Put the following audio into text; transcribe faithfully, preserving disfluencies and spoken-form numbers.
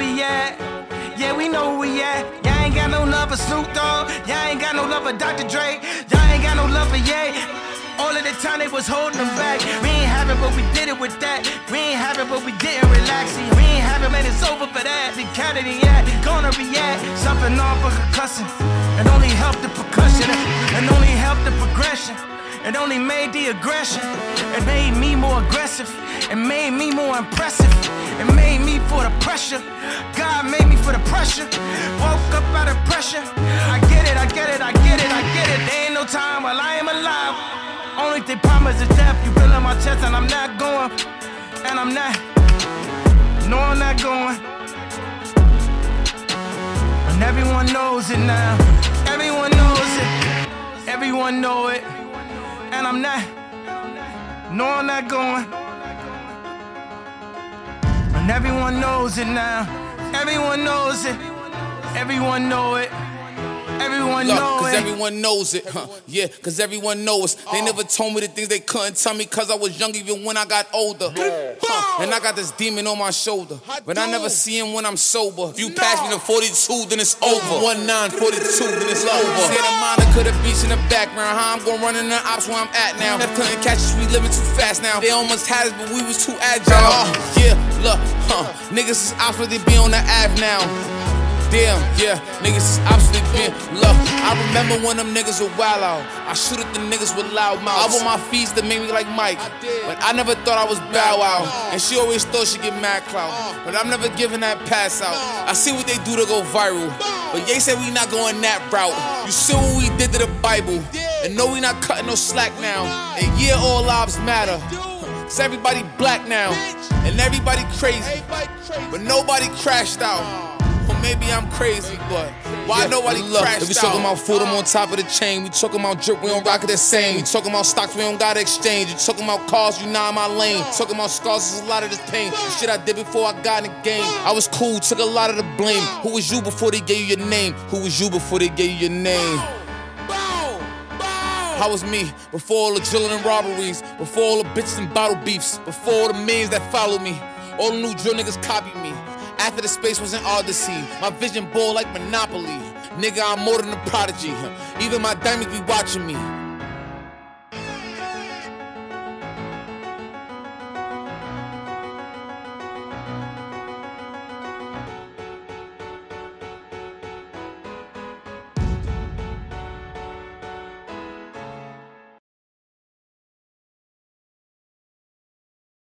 we at. Yeah, we know where we at. Y'all ain't got no love for Snoop Dogg. Y'all ain't got no love for Doctor Dre. Y'all ain't got no love for Ye. All of the time they was holding them back. We ain't have it, but we did it with that. We ain't have it, but we didn't relax. We ain't have it, man, it's over for that. The Kennedy, yeah, gonna react. Something off for concussing. It only helped the percussion. It only helped the progression. It only made the aggression. It made me more aggressive. It made me more impressive. It made me for the pressure. God made me for the pressure. Woke up out of pressure. I get it, I get it, I get it, I get it. There ain't no time while I am alive. Only thing promise is death. You feel in my chest and I'm not going. And I'm not. No, I'm not going. And everyone knows it now. Everyone knows it. Everyone know it. And I'm not. No, I'm not going. And everyone knows it now. Everyone knows it. Everyone know it. Everyone Look, know cause it. everyone knows it. Huh. Yeah, cause everyone knows. They oh. never told me the things they couldn't tell me cause I was young even when I got older. Huh. And I got this demon on my shoulder. I but do. I never see him when I'm sober. If you no. pass me the forty-two, then it's over. one nine forty-two, then it's over. Santa Monica, the beach in the background. How I'm gonna run in the ops where I'm at now. If couldn't catch us, we living too fast now. They almost had us, but we was too agile. Uh, yeah, look, huh. Niggas is ops, but they be on the Ave now. Damn, yeah, niggas is absolutely been love. I remember when them niggas were wild out. I shoot at the niggas with loud mouths. I want my feast that made me like Mike, but I never thought I was Bow Wow. And she always thought she'd get mad clout, but I'm never giving that pass out. I see what they do to go viral, but Ye said we not going that route. You see what we did to the Bible, and no, we not cutting no slack now. And yeah, all lives matter. Cause everybody black now, and everybody crazy, but nobody crashed out. Or maybe I'm crazy, but why yeah, nobody look, crashed if we talking about food, I'm on top of the chain. We talking about drip, we don't rock it the same. We talking about stocks, we don't gotta exchange. You talking about cars, you not in my lane. Talking about scars, there's a lot of this pain. The shit I did before I got in the game. I was cool, took a lot of the blame. Who was you before they gave you your name? Who was you before they gave you your name? How was me before all the drilling and robberies, before all the bitches and bottle beefs, before all the millions that followed me, all the new drill niggas copied me. After the space was an odyssey, my vision ball like Monopoly. Nigga, I'm more than a prodigy. Even my diamonds be watching me.